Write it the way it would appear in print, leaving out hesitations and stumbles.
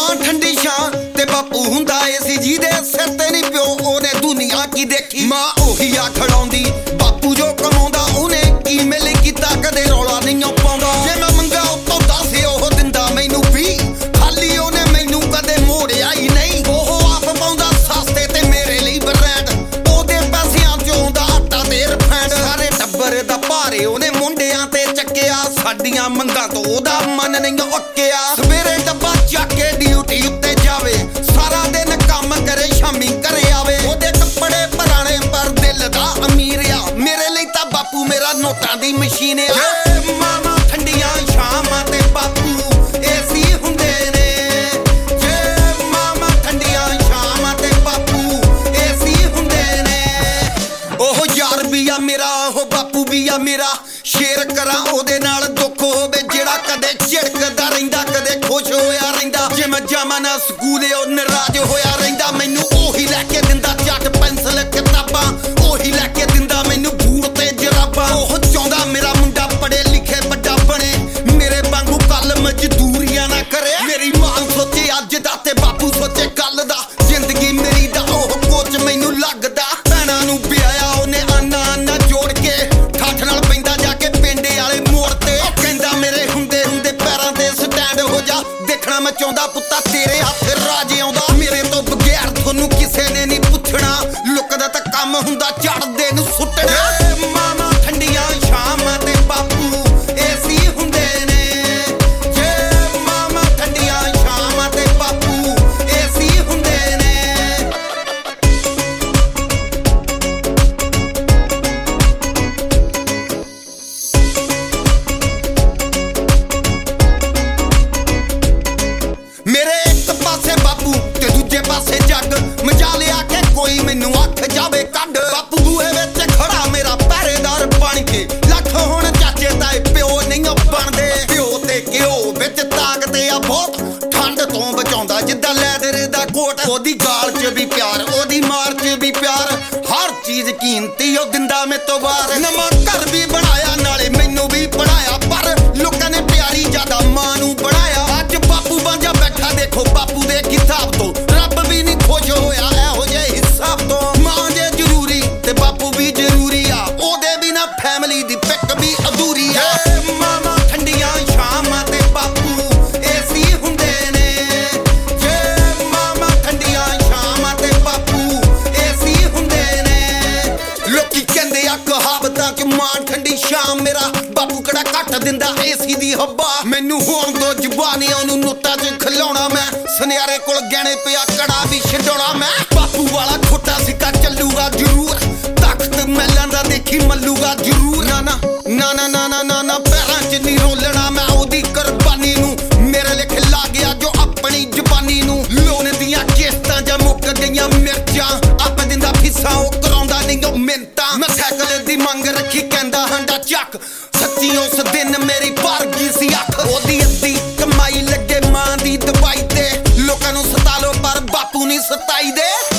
ਮਾਂ ਠੰਡੀ ਛਾਂ ਤੇ ਬਾਪੂ ਹੁੰਦਾ ਏ ਸੀ ਜਿਹਦੇ ਸਿਰ ਤੇ ਨਹੀਂ ਪਿਓ ਉਹਨੇ ਦੁਨੀਆ ਕੀ ਦੇਖੀ। ਮਾਂ ਉਹੀ ਆ ਖੜਾਉਂਦੀ ਬਾਪੂ ਜੋ ਕਮਾਉਂਦਾ ਉਹਨੇ ਕੀ ਮਿਲ ਕੀਤਾ ਕਦੇ ਰੌਲਾ ਨਹੀਂ ਪਾਉਂਦਾ। ਜੇ ਮੈਂ ਮੰਗਾ ਉੱਤੋਂ 10 ਉਹ ਦਿੰਦਾ ਮੈਨੂੰ 20 ਖਾਲੀ ਉਹਨੇ ਮੈਨੂੰ ਕਦੇ ਮੋੜਿਆ ਹੀ ਨਹੀਂ। ਉਹ ਆਪ ਪਾਉਂਦਾ ਸਸਤੇ ਤੇ ਮੇਰੇ ਲਈ ਬ੍ਰੈਂਡ ਉਹਦੇ ਪੈਸਿਆਂ ਚੋਂ ਦਾ ਆਟਾ ਤੇ ਰਫੈਂਡ। ਸਾਰੇ ਟੱਬਰ ਦਾ ਭਾਰੇ ਉਹਨੇ ਮੁੰਡਿਆਂ ਤੇ ਚੱਕਿਆ ਸਾਡੀਆਂ ਮੰਗਾਂ ਤੋਂ ਉਹਦਾ ਮਨ ਨਹੀਂ ਉੱਕਿਆ। ਸਵੇਰੇ ਡੱਬਾ ਚੱਕ ਕੇ ਡਿਊਟੀ ਉੱਤੇ ਜਾਵੇ ਸਾਰਾ ਦਿਨ ਕੰਮ ਕਰੇ ਸ਼ਾਮੀ ਘਰੇ ਆਵੇ। ਉਹਦੇ ਕੱਪੜੇ ਪੁਰਾਣੇ ਪਰ ਦਿਲ ਦਾ ਅਮੀਰ ਆ ਮੇਰੇ ਲਈ ਤਾਂ ਬਾਪੂ ਮੇਰਾ ਨੋਟਾਂ ਦੀ ਮਸ਼ੀਨ ਆ। ਮਾਵਾਂ ਠੰਡੀਆਂ ਸ਼ਾਮਾਂ ਤੇ ਬਾਪੂ ਏਸੀ ਹੁੰਦੇ ਨੇ। ਜੇ ਮਾਵਾਂ ਠੰਡੀਆਂ ਸ਼ਾਮਾਂ ਤੇ ਬਾਪੂ ਏਸੀ ਹੁੰਦੇ ਨੇ। ਉਹ ਯਾਰ ਵੀ ਆ ਮੇਰਾ ਉਹ ਬਾਪੂ ਵੀ ਆ ਮੇਰਾ ਸ਼ੇਅਰ ਕਰਾਂ ਉਹਦੇ ਨਾਲ ਦੁੱਖ ਹੋਵੇ ਜਿਹੜਾ ਕਦੇ ਝਿੜਕਦਾ ਰਹਿੰਦਾ ਕਦੇ ਖੁਸ਼ ਹੋਇਆ ਰਹਿੰਦਾ। ਜੇ ਮੈਂ ਜਾਵਾਂ ਨਾ ਸਕੂਲੇ ਉਹ ਨਾਰਾਜ਼ ਹੋਇਆ ਰਹਿੰਦਾ। ਮੈਨੂੰ ਉਹੀ ਲੈ ਕੇ ਦਿੰਦਾ ਚੱਟ ਪੈਨਸਲ ਕਿਤਾਬਾਂ ਉਹੀ ਲੈ ਕੇ ਦਿੰਦਾ ਮੈਨੂੰ ਬੂਟ ਤੇ ਜਰਾਬਾਂ। ਉਹ ਚਾਹੁੰਦਾ ਮੇਰਾ ਮੁੰਡਾ ਪੜ੍ਹੇ ਲਿਖੇ ਵੱਡਾ ਬਣੇ ਮੇਰੇ ਵਾਂਗੂ ਕੱਲ ਮਜ਼ਦੂਰੀਆਂ ਨਾ ਕਰੇ। ਮੇਰੀ ਮਾਂ ਸੋਚੇ ਅੱਜ ਦਾ ਤੇ ਬਾਪੂ ਸੋਚੇ ਕੱਲ ਦਾ ਜ਼ਿੰਦਗੀ ਮੇਰੀ ਦਾ ਉਹ ਕੋਚ ਮੈਨੂੰ ਲੱਗਦਾ। ਭੈਣਾਂ ਨੂੰ ਵਿਆਹਿਆ ਉਹਨੇ ਆਨਾ ਜੋੜ ਕੇ ਠਾਠ ਨਾਲ ਪੈਂਦਾ ਜਾ ਕੇ ਪਿੰਡੇ ਵਾਲੇ ਮੋੜ ਤੇ। ਉਹ ਕਹਿੰਦਾ ਮੇਰੇ ਹੁੰਦੇ ਪੈਰਾਂ ਤੇ ਸਟੈਂਡ ਹੋ ਜਾ ਦੇਖਣਾ ਮੈਂ ਚਾਹੁੰਦਾ ਪੁੱਤਾ ਤੇਰੇ ਹੱਥ ਰਾਜ ਆਉਂਦਾ। ਮੇਰੇ ਤੋਂ ਬਗੈਰ ਤੁਹਾਨੂੰ ਕਿਸੇ ਨੇ ਨਹੀਂ ਪੁੱਛਣਾ ਲੁਕਦਾ ਤਾਂ ਕੰਮ ਹੁੰਦਾ ਚੜਦੇ ਨੂੰ ਸੁੱਟਣਾ। ਮਾਵਾਂ ਠੰਡੀਆਂ ਸ਼ਾਮਾਂ ਤੇ ਬਾਪੂ ਏਸੀ ਹੁੰਦੇ ਨੇ। ਜੇ ਮਾਵਾਂ ਠੰਡੀਆਂ ਸ਼ਾਮਾਂ ਤੇ ਬਾਪੂ ਏਸੀ ਹੁੰਦੇ ਨੇ। ਮੇਰੇ ਇੱਕ ਪਾਸੇ ਬਾਪੂ ਤੇ ਦੂਜੇ ਪਾਸੇ ਜੱਗ ਮਜਾ ਲਿਆ ਕੇ ਕੋਈ ਮੈਨੂੰ ਅੱਖ ਜਾਵੇ ਕੱਢ। ਬਾਪੂ ਬੂਹੇ ਵਿੱਚ ਖੜਾ ਮੇਰਾ ਪਹਿਰੇਦਾਰ ਬਣ ਕੇ ਲੱਖ ਹੁਣ ਚਾਚੇ ਤਾਏ ਪਿਓ ਨਹੀਂ ਬਣਦੇ। ਪਿਓ ਤੇ ਘਿਓ ਵਿੱਚ ਤਾਕਤ ਆ ਬਹੁਤ ਠੰਡ ਤੋਂ ਬਚਾਉਂਦਾ ਜਿੱਦਾਂ ਲੈਦਰ ਦਾ ਕੋਟ। ਉਹਦੀ ਗਾਲ 'ਚ ਵੀ ਪਿਆਰ ਉਹਦੀ ਮਾਰ 'ਚ ਵੀ ਪਿਆਰ ਹਰ ਚੀਜ਼ ਕੀਮਤੀ ਉਹ ਦਿੰਦਾ ਮੇਰੇ ਤੋਂ ਬਾਹਰ। ਨਵਾਂ ਘਰ ਵੀ ਬਣਾਇਆ ਨਾਲੇ ਮੈਨੂੰ ਵੀ ਪੜਾਇਆ ਪਰ ਲੋਕਾਂ ਨੇ ਪਿਆਰੀ ਜ਼ਿਆਦਾ ਮਾਂ ਨੂੰ ਬਣਾਇਆ। ਅੱਜ ਬਾਪੂ ਬਾਂਝਾ ਬੈਠਾ ਦੇਖੋ ਬਾਪੂ ਦੇ ਕਿਤਾਬ ਤੋਂ ਰੱਬ ਵੀ ਨਹੀਂ ਖੁਸ਼ ਹੋਇਆ ਇਹੋ ਜਿਹੇ ਹਿਸਾਬ ਤੋਂ। ਮਾਂ ਜੇ ਜ਼ਰੂਰੀ ਤੇ ਬਾਪੂ ਵੀ ਜ਼ਰੂਰੀ ਆ ਉਹਦੇ ਬਿਨਾ ਫੈਮਿਲੀ ਦੀ ਪਿੱਕ ਵੀ ਅਧੂਰੀ ਆ। ਮਾਵਾਂ ਠੰਡੀਆਂ ਸ਼ਾਮਾਂ ਤੇ ਬਾਪੂ ਏਸੀ ਹੁੰਦੇ ਨੇ। ਜੇ ਮਾਵਾਂ ਠੰਡੀਆਂ ਸ਼ਾਮਾਂ ਤੇ ਬਾਪੂ ਏਸੀ ਹੁੰਦੇ ਨੇ। ਲੋਕੀ ਕਹਿੰਦੇ ਆ ਕਹਾਵਤਾਂ ਕਿ ਮਾਂ ਠੰਡੀ ਸ਼ਾਮ ਮੇਰਾ ਬਾਪੂ ਕਿਹੜਾ ਘੱਟ ਦਿੰਦਾ ਏਸੀ ਦੀ ਹੱਬਾ। ਮੈਨੂੰ ਹੋਣ ਦੋ ਜ਼ੁਬਾਨੀਆਂ ਨੂੰ ਨੋਟਾਂ 'ਚ ਖਿਲਾਉਣਾ ਮੈਂ ਸੁਨਿਆਰੇ ਕੋਲ ਗਹਿਣੇ ਪਿਆ ਕੜਾ ਵੀ ਛਡਾਉਣਾ ਮੈਂ। ਬਾਪੂ ਵਾਲਾ ਖੋਟਾ ਸਿੱਕਾ ਚੱਲੂਗਾ ਜ਼ਰੂਰ ਤਖਤ ਮਹਿਲਾਂ ਦਾ ਦੇਖੀ ਮੱਲੂਗਾ ਜ਼ਰੂਰ। ਨਾ ਪੈਰਾਂ 'ਚ ਨਹੀਂ ਰੋਲਣਾ ਮੈਂ ਉਹਦੀ ਕੁਰਬਾਨੀ ਨੂੰ ਮੇਰੇ ਲਿਖ ਲਾ ਗਿਆ ਜੋ ਆਪਣੀ ਜ਼ੁਬਾਨੀ ਨੂੰ। ਲੋਨ ਦੀਆਂ ਕਿਸ਼ਤਾਂ ਜਾਂ ਮੁੱਕ ਗਈਆਂ ਮਿਰਚਾਂ ਆਪ ਦਿੰਦਾ ਫੀਸਾਂ ਉਹ ਕਰਾਉਂਦਾ ਨਹੀਂ ਉਹ ਮਿੰਤਾਂ। ਮੈਂ ਸਾਈਕਲ ਦੀ ਮੰਗ ਰੱਖੀ ਕਹਿੰਦਾ ਹੰਡਾ ਚੱਕ ਸੱਚੀ ਉਸ ਦਿਨ ਮੇਰੀ ਭਰ ਗਈ ਸੀ ਅੱਖ। ਉਹਦੀ ਅੱਧੀ ਕਮਾਈ ਲੱਗੇ ਮਾਂ ਦੀ ਦਵਾਈ ਤੇ ਲੋਕਾਂ ਨੂੰ ਸਤਾ ਲੋ ਪਰ ਬਾਪੂ ਨਹੀਂ ਸਤਾਈ ਦੇ।